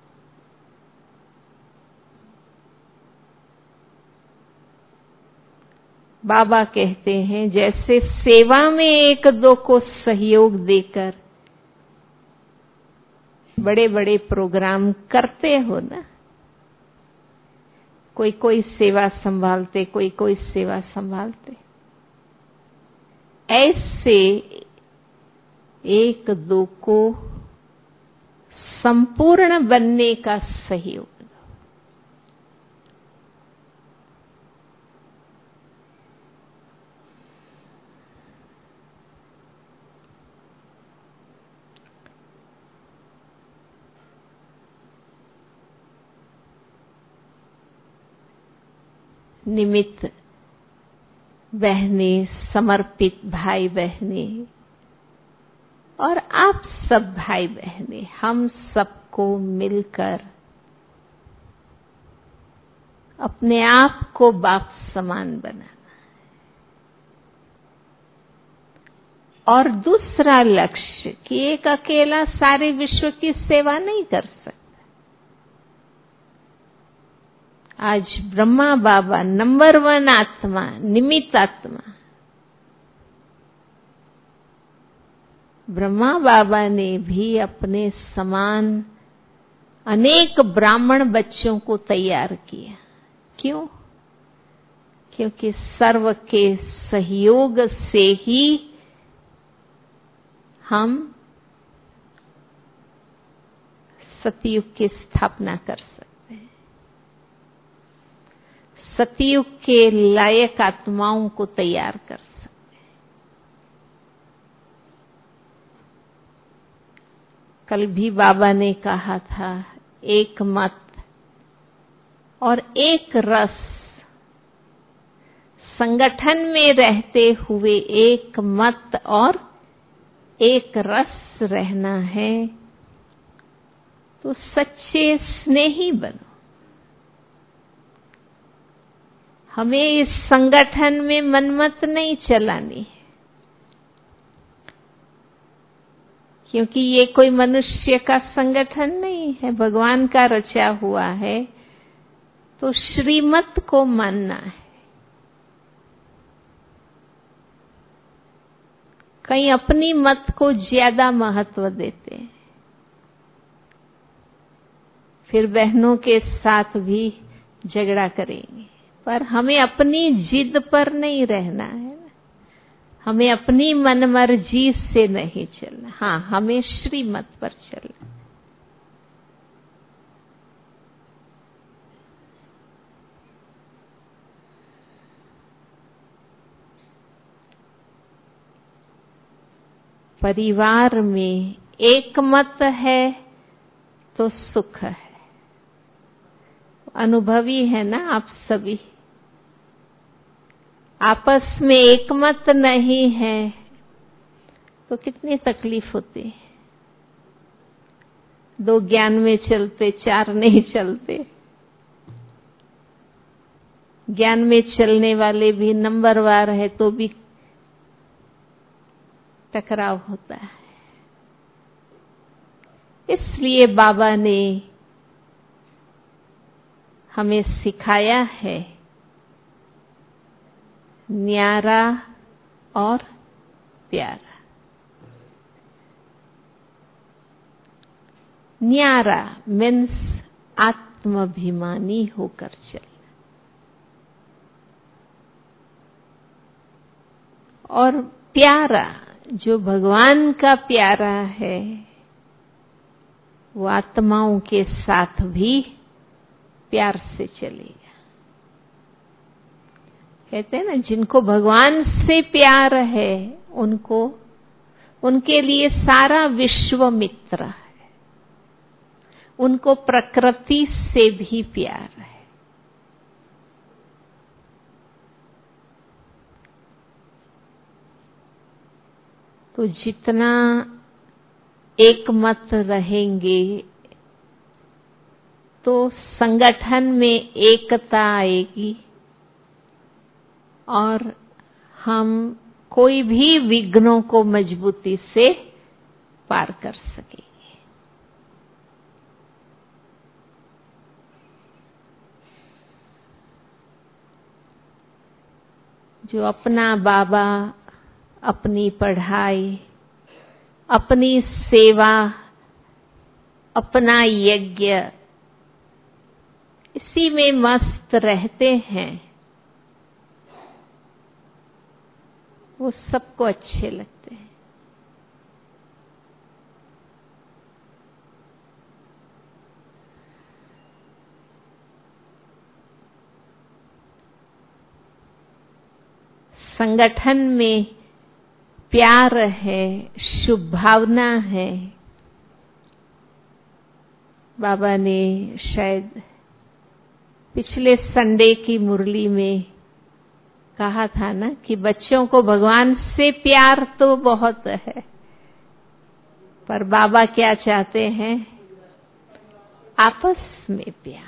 बाबा कहते हैं जैसे सेवा में एक दो को सहयोग देकर बड़े बड़े प्रोग्राम करते हो ना, कोई कोई सेवा संभालते, कोई कोई सेवा संभालते, ऐसे एक दो को संपूर्ण बनने का सहयोग। निमित्त बहनें, समर्पित भाई बहने और आप सब भाई बहने, हम सबको मिलकर अपने आप को बाप समान बनाना। और दूसरा लक्ष्य कि एक अकेला सारे विश्व की सेवा नहीं कर सकता। आज ब्रह्मा बाबा नंबर वन आत्मा, निमित्त आत्मा, ब्रह्मा बाबा ने भी अपने समान अनेक ब्राह्मण बच्चों को तैयार किया। क्यों? क्योंकि सर्व के सहयोग से ही हम सतयुग की स्थापना कर सकते हैं, सतयुग के लायक आत्माओं को तैयार कर सकते हैं। कल भी बाबा ने कहा था, एक मत और एक रस, संगठन में रहते हुए एक मत और एक रस रहना है तो सच्चे स्नेही बनो। हमें इस संगठन में मनमत नहीं चलानी है, क्योंकि ये कोई मनुष्य का संगठन नहीं है, भगवान का रचा हुआ है, तो श्रीमत को मानना है। कहीं अपनी मत को ज्यादा महत्व देते हैं, फिर बहनों के साथ भी झगड़ा करेंगे, पर हमें अपनी जिद पर नहीं रहना है, हमें अपनी मनमर्जी से नहीं चलना। हाँ, हमें श्रीमत पर चलना। परिवार में एक मत है तो सुख है। अनुभवी है ना आप सभी। आपस में एक मत नहीं है तो कितनी तकलीफ होती है। दो ज्ञान में चलते, चार नहीं चलते। ज्ञान में चलने वाले भी नंबरवार है तो भी टकराव होता है। इसलिए बाबा ने हमें सिखाया है न्यारा और प्यारा। न्यारा मीन्स आत्माभिमानी होकर चलना, और प्यारा जो भगवान का प्यारा है वो आत्माओं के साथ भी प्यार से चलेगा। कहते हैं ना, जिनको भगवान से प्यार है उनको, उनके लिए सारा विश्व मित्र है, उनको प्रकृति से भी प्यार है। तो जितना एक मत रहेंगे तो संगठन में एकता आएगी और हम कोई भी विघ्नों को मजबूती से पार कर सकेंगे। जो अपना बाबा, अपनी पढ़ाई, अपनी सेवा, अपना यज्ञ, इसी में मस्त रहते हैं, वो सबको अच्छे लगते हैं। संगठन में प्यार है, शुभ भावना है। बाबा ने शायद पिछले संडे की मुरली में कहा था ना कि बच्चों को भगवान से प्यार तो बहुत है, पर बाबा क्या चाहते हैं? आपस में प्यार।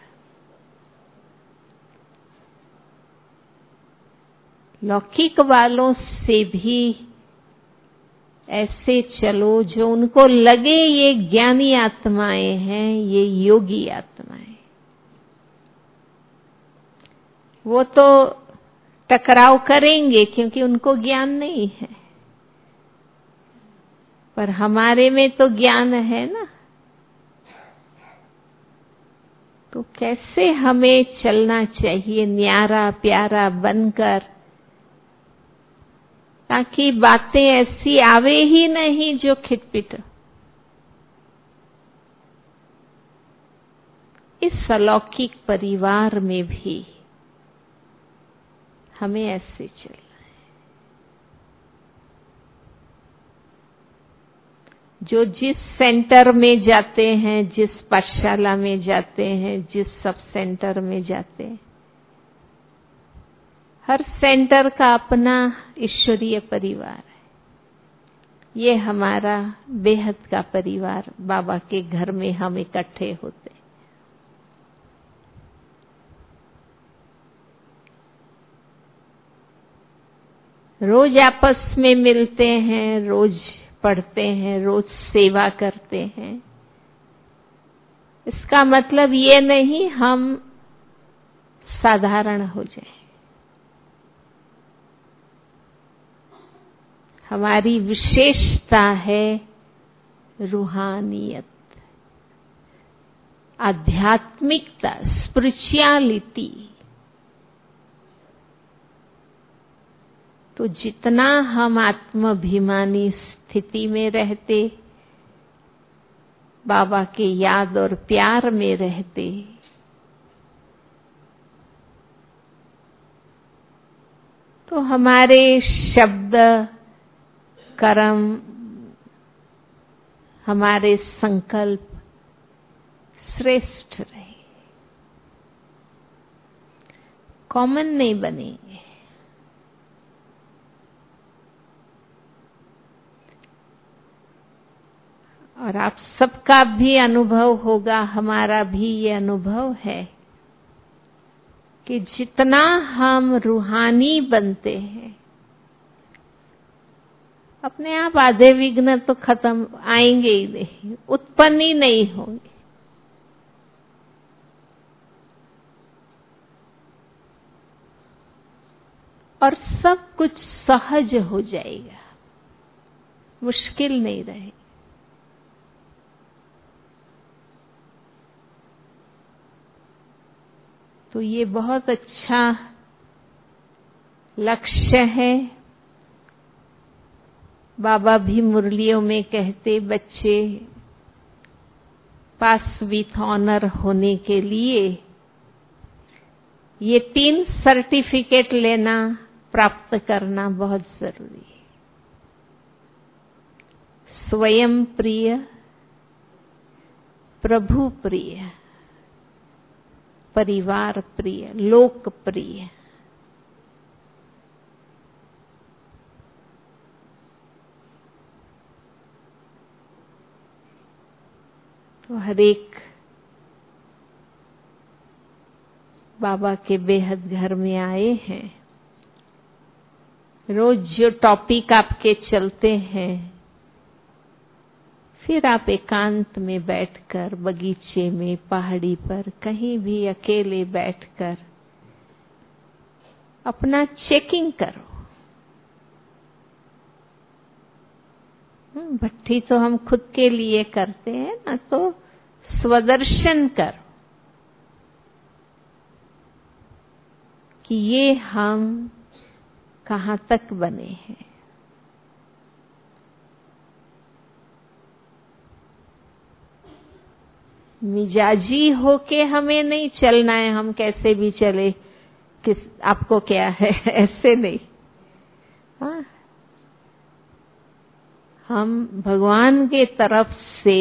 लौकिक वालों से भी ऐसे चलो जो उनको लगे ये ज्ञानी आत्माएं हैं, ये योगी आत्माएं। वो तो टकराव करेंगे क्योंकि उनको ज्ञान नहीं है, पर हमारे में तो ज्ञान है ना। तो कैसे हमें चलना चाहिए न्यारा प्यारा बनकर, ताकि बातें ऐसी आवे ही नहीं जो खिटपिट। इस अलौकिक परिवार में भी हमें ऐसे चलना है। जो जिस सेंटर में जाते हैं, जिस पाठशाला में जाते हैं, जिस सब सेंटर में जाते हैं, हर सेंटर का अपना ईश्वरीय परिवार है। ये हमारा बेहद का परिवार, बाबा के घर में हम इकट्ठे होते हैं। रोज आपस में मिलते हैं, रोज पढ़ते हैं, रोज सेवा करते हैं। इसका मतलब ये नहीं हम साधारण हो जाएं। हमारी विशेषता है रूहानियत, आध्यात्मिकता, स्पिरिचुअलिटी। तो जितना हम आत्माभिमानी स्थिति में रहते, बाबा के याद और प्यार में रहते, तो हमारे शब्द, कर्म, हमारे संकल्प श्रेष्ठ रहे, कॉमन नहीं बनेंगे। और आप सबका भी अनुभव होगा, हमारा भी ये अनुभव है कि जितना हम रूहानी बनते हैं, अपने आप आधे विघ्न तो खत्म आएंगे ही नहीं, उत्पन्न ही नहीं होंगे। और सब कुछ सहज हो जाएगा, मुश्किल नहीं रहेगा। तो ये बहुत अच्छा लक्ष्य है। बाबा भी मुरलियों में कहते, बच्चे पास विथ ऑनर होने के लिए ये तीन सर्टिफिकेट लेना, प्राप्त करना बहुत जरूरी है। स्वयं प्रिय, प्रभु प्रिय, परिवार प्रिय, लोक प्रिय। तो हर एक बाबा के बेहद घर में आए हैं। रोज जो टॉपिक आपके चलते हैं, फिर आप एकांत में बैठकर, बगीचे में, पहाड़ी पर, कहीं भी अकेले बैठकर अपना चेकिंग करो। भट्टी तो हम खुद के लिए करते हैं ना, तो स्वदर्शन करो कि ये हम कहाँ तक बने हैं। मिजाजी होके हमें नहीं चलना है, हम कैसे भी चले, किस आपको क्या है, ऐसे नहीं। हाँ, हम भगवान के तरफ से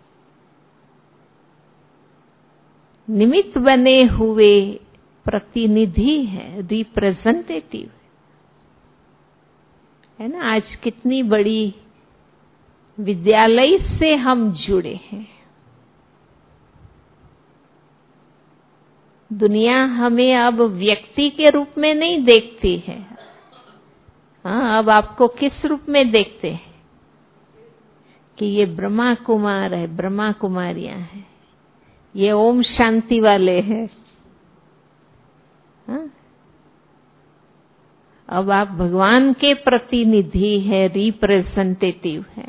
निमित्त बने हुए प्रतिनिधि है, रिप्रेजेंटेटिव है ना। आज कितनी बड़ी विद्यालय से हम जुड़े हैं। दुनिया हमें अब व्यक्ति के रूप में नहीं देखती है। हाँ, अब आपको किस रूप में देखते हैं कि ये ब्रह्मा कुमार है, ब्रह्मा कुमारियां हैं, ये ओम शांति वाले हैं। हाँ? अब आप भगवान के प्रतिनिधि है, रिप्रेजेंटेटिव है।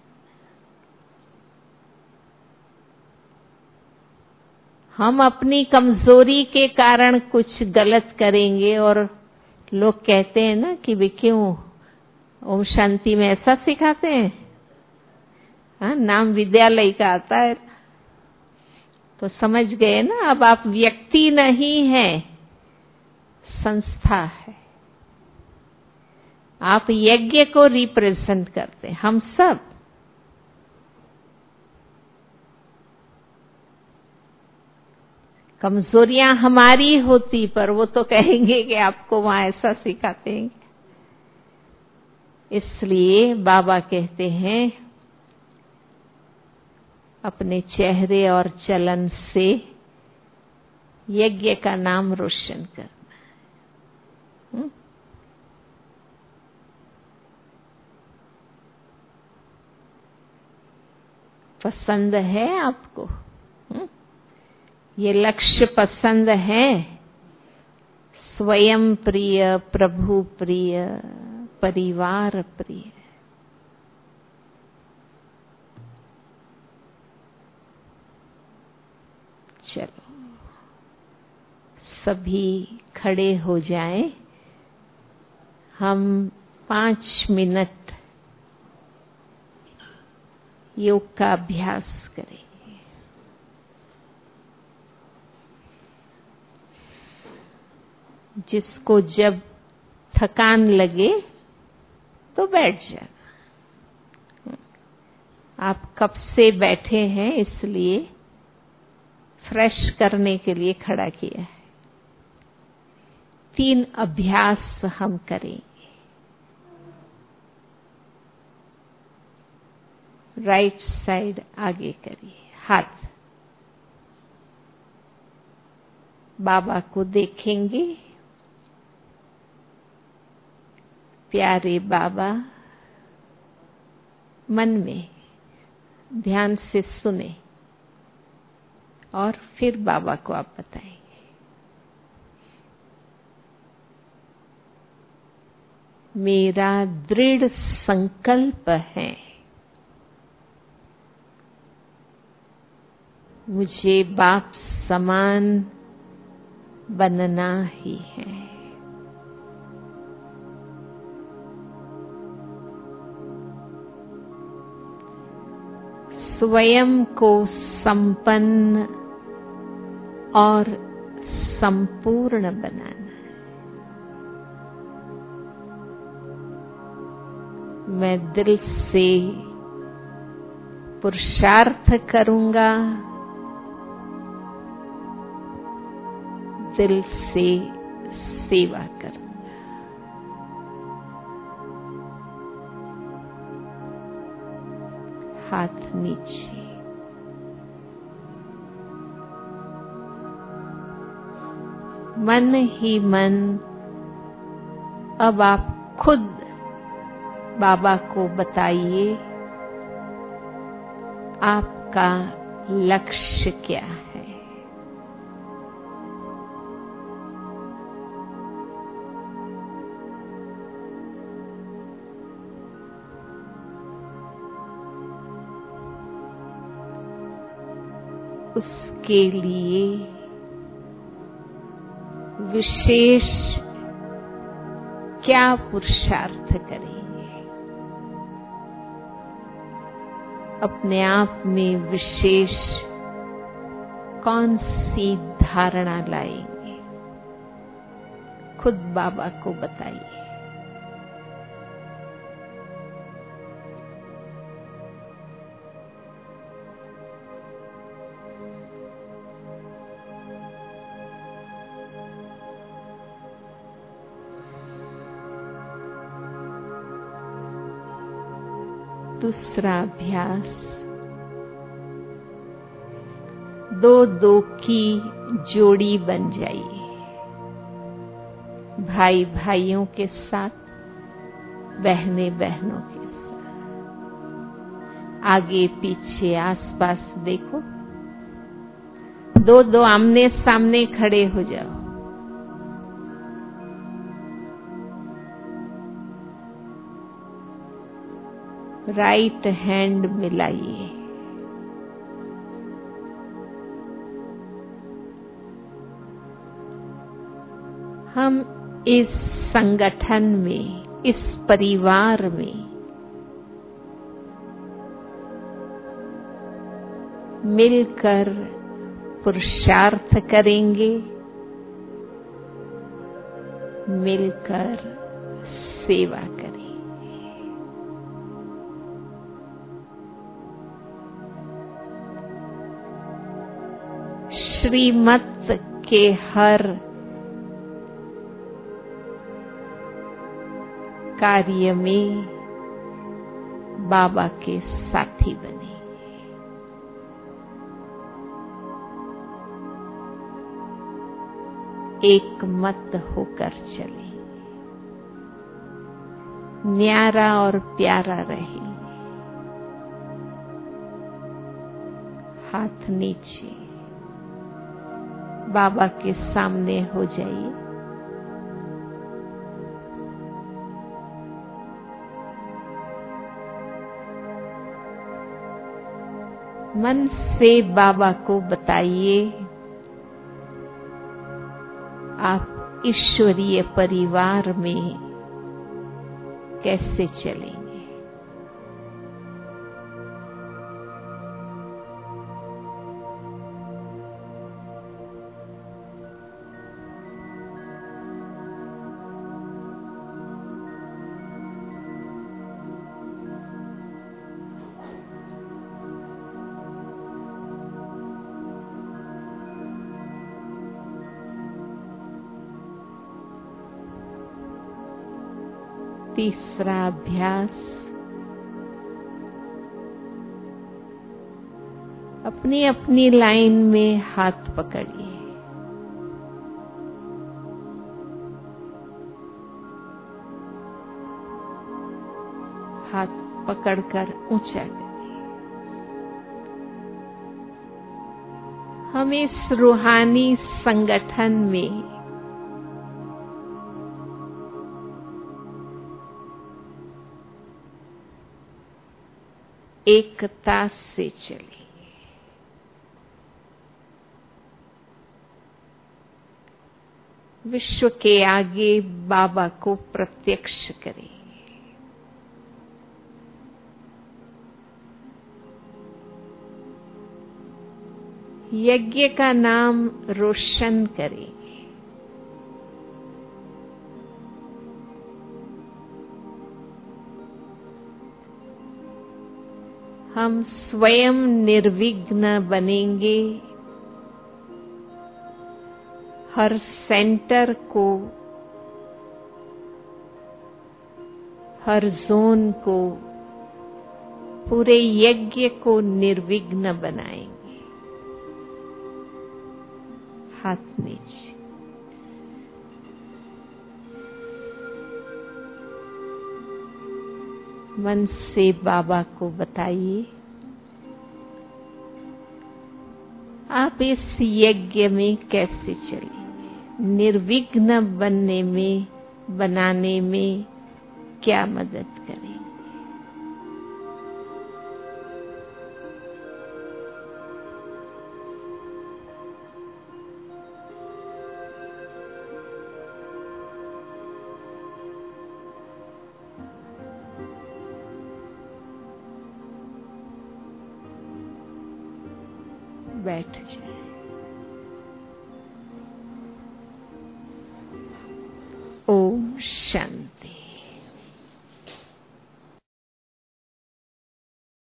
हम अपनी कमजोरी के कारण कुछ गलत करेंगे और लोग कहते हैं ना कि वे क्यों ओम शांति में ऐसा सिखाते हैं। हाँ, नाम विद्यालय का आता है। तो समझ गए ना, अब आप व्यक्ति नहीं हैं, संस्था है। आप यज्ञ को रिप्रेजेंट करते हैं, हम सब। कमजोरियां हमारी होती, पर वो तो कहेंगे कि आपको वहां ऐसा सिखाते हैं। इसलिए बाबा कहते हैं अपने चेहरे और चलन से यज्ञ का नाम रोशन करना। हुँ? पसंद है आपको? हुँ? ये लक्ष्य पसंद है? स्वयं प्रिय, प्रभु प्रिय, परिवार प्रिय। चलो सभी खड़े हो जाएं, हम पांच मिनट योग का अभ्यास करें। जिसको जब थकान लगे तो बैठ जाना। आप कब से बैठे हैं, इसलिए फ्रेश करने के लिए खड़ा किया है। तीन अभ्यास हम करेंगे। राइट साइड आगे करिए, हाथ बाबा को देखेंगे। प्यारे बाबा, मन में ध्यान से सुने और फिर बाबा को आप बताएंगे। मेरा दृढ़ संकल्प है, मुझे बाप समान बनना ही है। स्वयं को संपन्न और संपूर्ण बनाना। मैं दिल से पुरुषार्थ करूंगा, दिल से सेवा करूंगा। हाथ नीचे। मन ही मन अब आप खुद बाबा को बताइए आपका लक्ष्य क्या है। उसके लिए विशेष क्या पुरुषार्थ करेंगे, अपने आप में विशेष कौन सी धारणा लाएंगे, खुद बाबा को बताइए। दूसरा अभ्यास, दो दो की जोड़ी बन जाइए। भाई भाइयों के साथ, बहनें बहनों के साथ। आगे पीछे आसपास देखो, दो दो आमने सामने खड़े हो जाओ। राइट हैंड मिलाइए। हम इस संगठन में, इस परिवार में मिलकर पुरुषार्थ करेंगे, मिलकर सेवा करें। श्रीमत के हर कार्य में बाबा के साथी बने। एक मत होकर चले, न्यारा और प्यारा रहे। हाथ नीचे, बाबा के सामने हो जाइए। मन से बाबा को बताइए आप ईश्वरीय परिवार में कैसे चलेंगे। तीसरा अभ्यास, अपनी अपनी लाइन में हाथ पकड़िए। हाथ पकड़कर ऊंचा करिए। हम इस रूहानी संगठन में एकता से चले। विश्व के आगे बाबा को प्रत्यक्ष करें। यज्ञ का नाम रोशन करें। हम स्वयं निर्विघ्न बनेंगे। हर सेंटर को, हर जोन को, पूरे यज्ञ को निर्विघ्न बनाएंगे। हाथ नीचे। मन से बाबा को बताइए आप इस यज्ञ में कैसे चलेंगे। निर्विघ्न बनने में, बनाने में क्या मदद करेंगे। बैठ जाए।